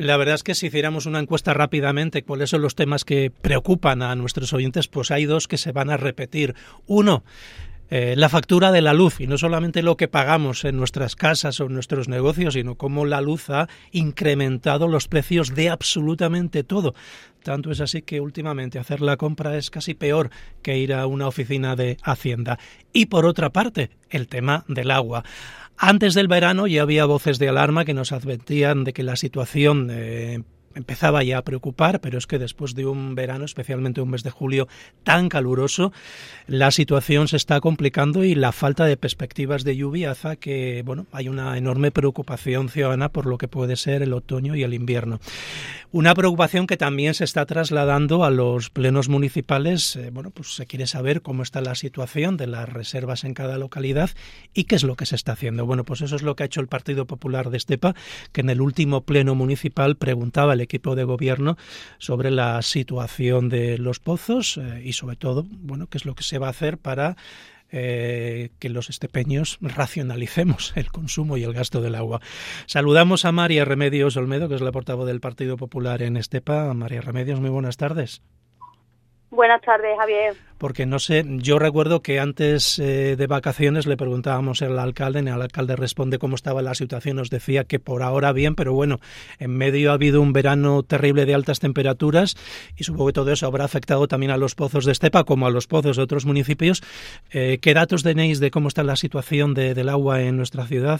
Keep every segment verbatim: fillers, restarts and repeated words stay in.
La verdad es que si hiciéramos una encuesta rápidamente, cuáles son los temas que preocupan a nuestros oyentes, pues hay dos que se van a repetir. Uno, Eh, la factura de la luz, y no solamente lo que pagamos en nuestras casas o en nuestros negocios, sino cómo la luz ha incrementado los precios de absolutamente todo. Tanto es así que últimamente hacer la compra es casi peor que ir a una oficina de Hacienda. Y por otra parte, el tema del agua. Antes del verano ya había voces de alarma que nos advertían de que la situación eh, empezaba ya a preocupar, pero es que después de un verano, especialmente un mes de julio tan caluroso, la situación se está complicando y la falta de perspectivas de lluvia hace que, bueno, hay una enorme preocupación ciudadana por lo que puede ser el otoño y el invierno. Una preocupación que también se está trasladando a los plenos municipales. Eh, bueno, pues se quiere saber cómo está la situación de las reservas en cada localidad y qué es lo que se está haciendo. Bueno, pues eso es lo que ha hecho el Partido Popular de Estepa, que en el último pleno municipal preguntaba al equipo de gobierno sobre la situación de los pozos eh, y sobre todo, bueno, qué es lo que se va a hacer para Eh, que los estepeños racionalicemos el consumo y el gasto del agua. Saludamos a María Remedios Olmedo, que es la portavoz del Partido Popular en Estepa. María Remedios, muy buenas tardes. Buenas tardes, Javier. Porque no sé, yo recuerdo que antes eh, de vacaciones le preguntábamos al alcalde, y el alcalde responde cómo estaba la situación, nos decía que por ahora bien, pero bueno, en medio ha habido un verano terrible de altas temperaturas y supongo que todo eso habrá afectado también a los pozos de Estepa como a los pozos de otros municipios. Eh, ¿Qué datos tenéis de cómo está la situación de, del agua en nuestra ciudad?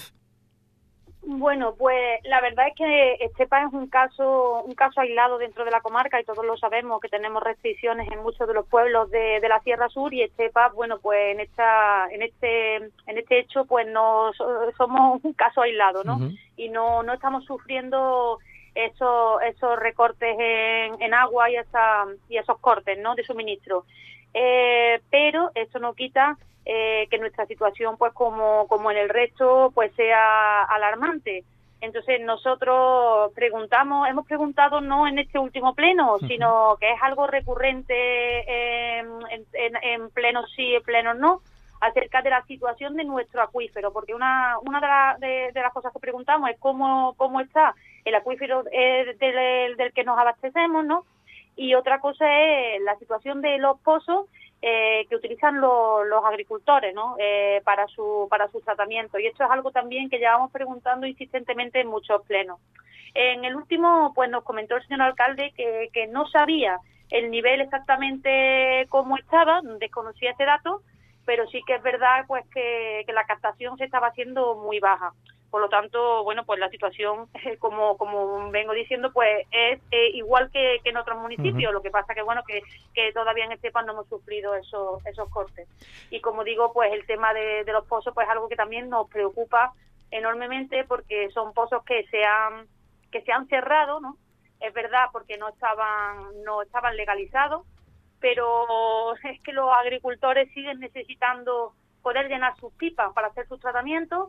Bueno, pues la verdad es que Estepa es un caso un caso aislado dentro de la comarca y todos lo sabemos, que tenemos restricciones en muchos de los pueblos de, de la Sierra Sur, y Estepa, bueno, pues en esta en este en este hecho pues no somos un caso aislado, ¿no? Uh-huh. Y no no estamos sufriendo esos esos recortes en, en agua y esa y esos cortes, ¿no?, de suministro. Eh, pero eso no quita Eh, que nuestra situación, pues como como en el resto, pues sea alarmante. Entonces nosotros preguntamos, hemos preguntado no en este último pleno, uh-huh. sino que es algo recurrente en, en, en plenos sí, en plenos no, acerca de la situación de nuestro acuífero, porque una una de, la, de, de las cosas que preguntamos es cómo cómo está el acuífero eh, del, del que nos abastecemos, ¿no? Y otra cosa es la situación de los pozos Eh, que utilizan los, los agricultores, ¿no?, eh, para su para su tratamiento, y esto es algo también que llevamos preguntando insistentemente en muchos plenos. En el último, pues nos comentó el señor alcalde que, que no sabía el nivel exactamente cómo estaba, desconocía este dato, pero sí que es verdad pues que, que la captación se estaba haciendo muy baja. Por lo tanto, bueno, pues la situación, eh, como como vengo diciendo, pues es eh, igual que, que en otros municipios. Uh-huh. Lo que pasa que, bueno, que, que todavía en Estepa no hemos sufrido esos esos cortes. Y como digo, pues el tema de, de los pozos, pues es algo que también nos preocupa enormemente, porque son pozos que se han que se han cerrado, ¿no? Es verdad, porque no estaban no estaban legalizados, pero es que los agricultores siguen necesitando poder llenar sus pipas para hacer sus tratamientos.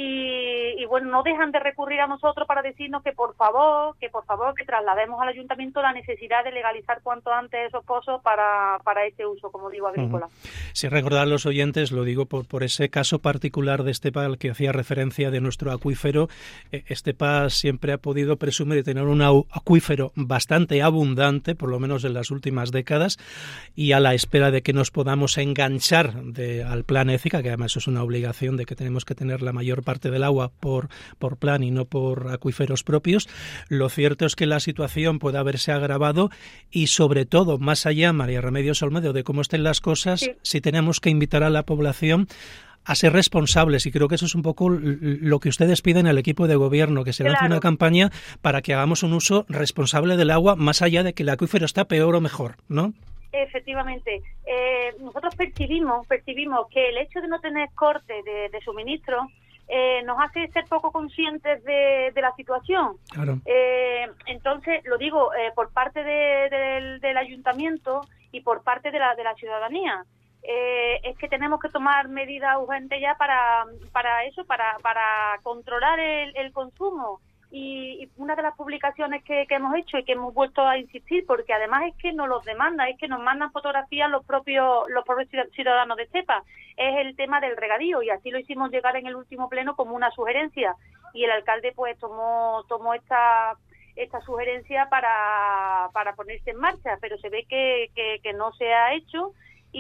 Y, y bueno, no dejan de recurrir a nosotros para decirnos que por favor, que por favor que traslademos al ayuntamiento la necesidad de legalizar cuanto antes esos pozos para, para ese uso, como digo, agrícola. Uh-huh. Si recordar a los oyentes, lo digo por, por ese caso particular de Estepa al que hacía referencia de nuestro acuífero. Estepa siempre ha podido presumir de tener un acuífero bastante abundante, por lo menos en las últimas décadas, y a la espera de que nos podamos enganchar de, al plan EFICA, que además es una obligación de que tenemos que tener la mayor parte del agua por, por plan y no por acuíferos propios. Lo cierto es que la situación puede haberse agravado y, sobre todo, más allá, María Remedios Olmedo, de cómo estén las cosas, sí, sí tenemos que invitar a la población a ser responsables, y creo que eso es un poco lo que ustedes piden al equipo de gobierno, que se lance claro. una campaña para que hagamos un uso responsable del agua, más allá de que el acuífero está peor o mejor, ¿no? Efectivamente, eh, nosotros percibimos percibimos que el hecho de no tener corte de, de suministro Eh, nos hace ser poco conscientes de, de la situación. Claro. Eh, entonces, lo digo eh, por parte de, de, del, del ayuntamiento y por parte de la, de la ciudadanía. Eh, es que tenemos que tomar medidas urgentes ya para para eso, para para controlar el, el consumo. Y, y una de las publicaciones que, que hemos hecho y que hemos vuelto a insistir, porque además es que nos los demandan, es que nos mandan fotografías los propios los propios ciudadanos de Estepa, es el tema del regadío, y así lo hicimos llegar en el último pleno como una sugerencia, y el alcalde pues tomó tomó esta esta sugerencia para, para ponerse en marcha, pero se ve que, que, que no se ha hecho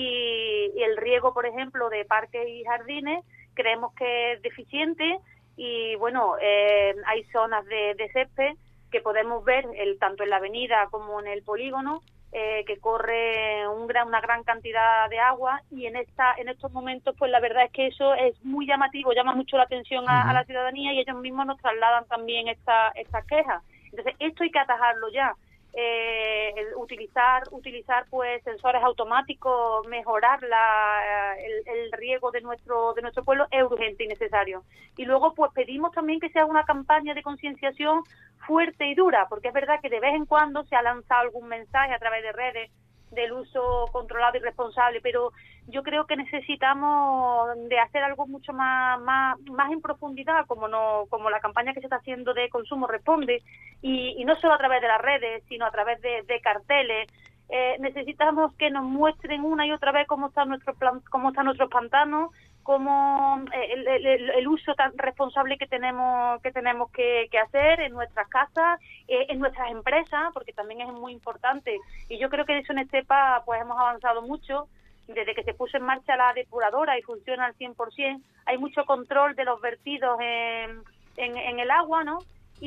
y, y el riego, por ejemplo, de parques y jardines creemos que es deficiente y bueno, eh, hay zonas de, de césped que podemos ver el, tanto en la avenida como en el polígono eh, que corre un gran, una gran cantidad de agua y en esta en estos momentos pues la verdad es que eso es muy llamativo, llama mucho la atención a, uh-huh. a la ciudadanía y ellos mismos nos trasladan también esta, estas quejas. Entonces esto hay que atajarlo ya. Eh, el utilizar utilizar pues sensores automáticos, mejorar la, el, el riego de nuestro de nuestro pueblo es urgente y necesario. Y luego pues pedimos también que se haga una campaña de concienciación fuerte y dura, porque es verdad que de vez en cuando se ha lanzado algún mensaje a través de redes del uso controlado y responsable, pero yo creo que necesitamos de hacer algo mucho más más, más en profundidad, como no como la campaña que se está haciendo de Consumo Responde, y, y no solo a través de las redes, sino a través de, de carteles. Eh, necesitamos que nos muestren una y otra vez cómo están nuestros plan, cómo están nuestros pantanos, cómo el, el, el uso tan responsable que tenemos que tenemos que, que hacer en nuestras casas, eh, en nuestras empresas, porque también es muy importante. Y yo creo que eso en Estepa pues hemos avanzado mucho. Desde que se puso en marcha la depuradora y funciona al cien por ciento, hay mucho control de los vertidos en, en, en el agua, ¿no?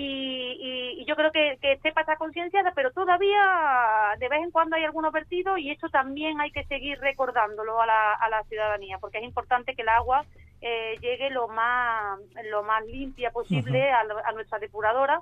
Y, y, y yo creo que, que Estepa está concienciada, pero todavía de vez en cuando hay algunos vertidos y eso también hay que seguir recordándolo a la, a la ciudadanía, porque es importante que el agua eh, llegue lo más lo más limpia posible uh-huh. a, a nuestra depuradora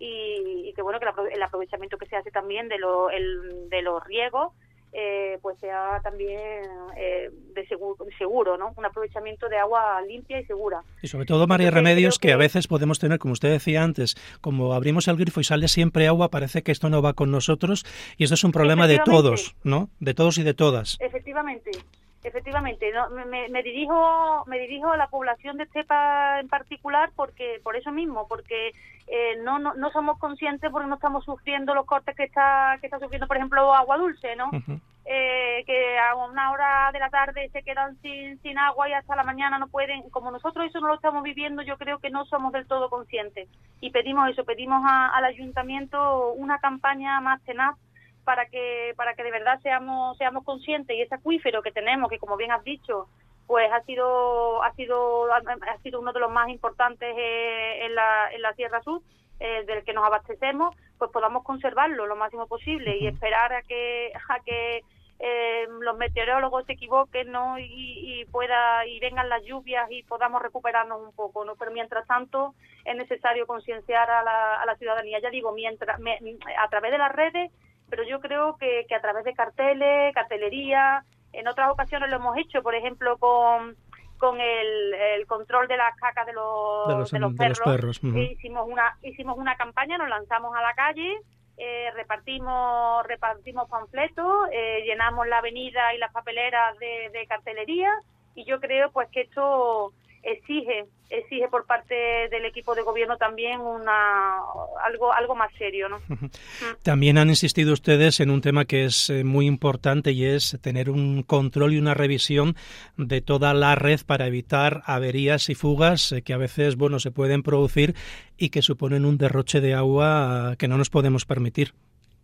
y, y que bueno que la, el aprovechamiento que se hace también de, lo, el, de los riegos Eh, pues sea también eh, de seguro, seguro, ¿no? Un aprovechamiento de agua limpia y segura. Y sobre todo, María Entonces, Remedios, que... que a veces podemos tener, como usted decía antes, como abrimos el grifo y sale siempre agua, parece que esto no va con nosotros y esto es un problema de todos, ¿no? De todos y de todas. Efectivamente. Efectivamente, no, me, me dirijo me dirijo a la población de Estepa en particular porque por eso mismo, porque eh, no, no no somos conscientes porque no estamos sufriendo los cortes que está que está sufriendo, por ejemplo, Agua Dulce, ¿no? Uh-huh. Eh, que a una hora de la tarde se quedan sin sin agua y hasta la mañana no pueden. Como nosotros eso no lo estamos viviendo, yo creo que no somos del todo conscientes y pedimos eso, pedimos a, al ayuntamiento una campaña más tenaz para que para que de verdad seamos seamos conscientes y ese acuífero que tenemos, que como bien has dicho, pues ha sido ha sido ha sido uno de los más importantes eh, en la en la Sierra Sur, eh, del que nos abastecemos, pues podamos conservarlo lo máximo posible y esperar a que a que eh, los meteorólogos se equivoquen, ¿no? y, y pueda y vengan las lluvias y podamos recuperarnos un poco, ¿no? Pero mientras tanto es necesario concienciar a la a la ciudadanía, ya digo, mientras me, a través de las redes, pero yo creo que, que a través de carteles, cartelería, en otras ocasiones lo hemos hecho, por ejemplo, con con el, el control de las cacas de los, de los, de los de perros. Los perros. Uh-huh. Hicimos una hicimos una campaña, nos lanzamos a la calle, eh, repartimos repartimos panfletos, eh, llenamos la avenida y las papeleras de, de cartelería y yo creo pues que esto exige exige por parte del equipo de gobierno también una algo algo más serio, ¿no? También han insistido ustedes en un tema que es muy importante y es tener un control y una revisión de toda la red para evitar averías y fugas que a veces, bueno, se pueden producir y que suponen un derroche de agua que no nos podemos permitir.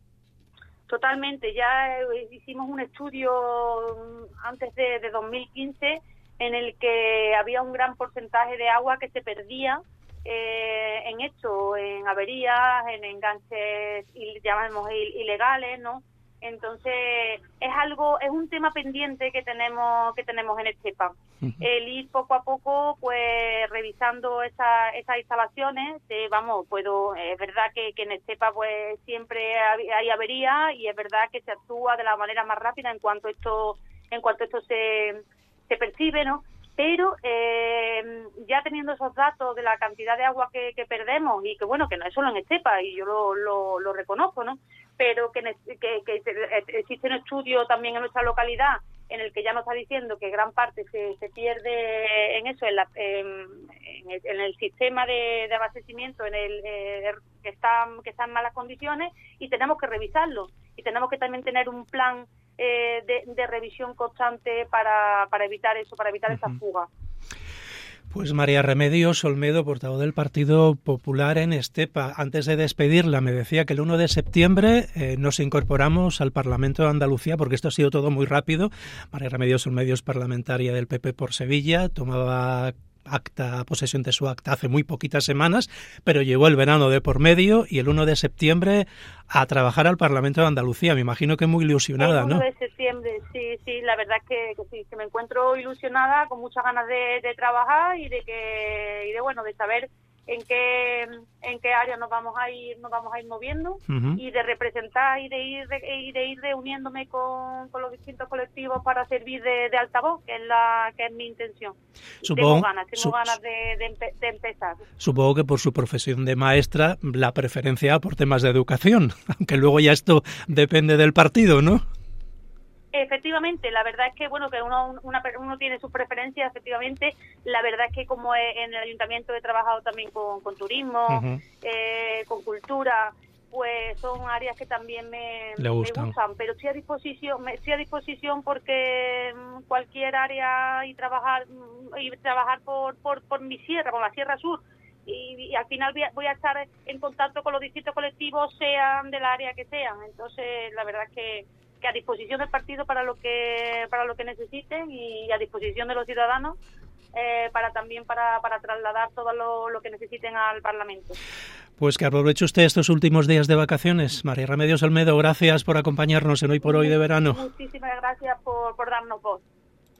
Totalmente, ya hicimos un estudio antes de, de dos mil quince en el que había un gran porcentaje de agua que se perdía eh, en esto, en averías, en enganches, llamamos ilegales, ¿no? Entonces es algo, es un tema pendiente que tenemos que tenemos en Estepa. Uh-huh. El ir poco a poco, pues revisando esa, esas instalaciones. Eh, vamos, puedo, es verdad que, que en Estepa pues siempre hay averías y es verdad que se actúa de la manera más rápida en cuanto esto, en cuanto esto se se percibe, ¿no? Pero eh, ya teniendo esos datos de la cantidad de agua que, que perdemos y que, bueno, que no es solo en Estepa, y yo lo, lo, lo reconozco, ¿no? Pero que, que, que existe un estudio también en nuestra localidad en el que ya nos está diciendo que gran parte se, se pierde en eso, en, la, en, en, el, en el sistema de, de abastecimiento, en el eh, que está que está en malas condiciones y tenemos que revisarlo y tenemos que también tener un plan Eh, de, de revisión constante para, para evitar eso, para evitar uh-huh. esa fuga. Pues María Remedios Olmedo, portavoz del Partido Popular en Estepa. Antes de despedirla, me decía que el uno de septiembre eh, nos incorporamos al Parlamento de Andalucía, porque esto ha sido todo muy rápido. María Remedios Olmedo es parlamentaria del P P por Sevilla, tomaba acta, posesión de su acta hace muy poquitas semanas, pero llegó el verano de por medio y el uno de septiembre a trabajar al Parlamento de Andalucía. Me imagino que muy ilusionada, ¿no? El uno de septiembre, sí, sí, la verdad es que, que sí, que me encuentro ilusionada, con muchas ganas de, de trabajar y de que, y de bueno, de saber en qué en qué área nos vamos a ir nos vamos a ir moviendo uh-huh. y de representar y de ir de, y de ir reuniéndome con, con los distintos colectivos para servir de, de altavoz, que es la que es mi intención. Supongo, tengo ganas tengo su, ganas de, de, empe, de empezar. Supongo que por su profesión de maestra la preferencia por temas de educación, aunque luego ya esto depende del partido, ¿no? Efectivamente, la verdad es que bueno que uno una, uno tiene sus preferencias, efectivamente. La verdad es que como en el ayuntamiento he trabajado también con, con turismo, uh-huh. eh, con cultura, pues son áreas que también me, me gustan, pero estoy a disposición, me, estoy a disposición porque cualquier área y trabajar y trabajar por, por, por mi sierra, por la Sierra Sur. Y, y al final voy a, voy a estar en contacto con los distintos colectivos, sean del área que sean. Entonces, la verdad es que que a disposición del partido para lo que para lo que necesiten y a disposición de los ciudadanos eh, para también para, para trasladar todo lo, lo que necesiten al Parlamento. Pues que aproveche usted estos últimos días de vacaciones. María Remedios Olmedo, gracias por acompañarnos en Hoy por Hoy de Verano. Muchísimas gracias por, por darnos voz.